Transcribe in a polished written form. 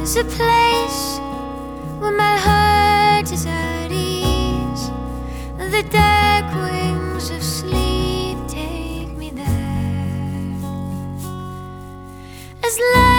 a place where my heart is at ease. The dark wings of sleep take me there. As light